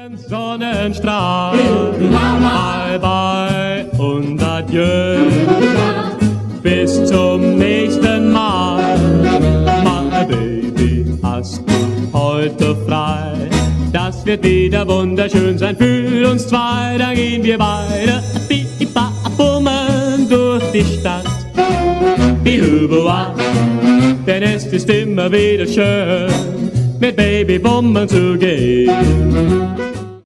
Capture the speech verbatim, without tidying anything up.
Sonnenstrahl, bye bye und adieu. Bis zum nächsten Mal, my baby, hast du heute frei. Das wird wieder wunderschön sein für uns zwei. Dann gehen wir beide bummeln durch die Stadt. Bihubua, denn es ist immer wieder schön, mit Baby bummeln zu gehen.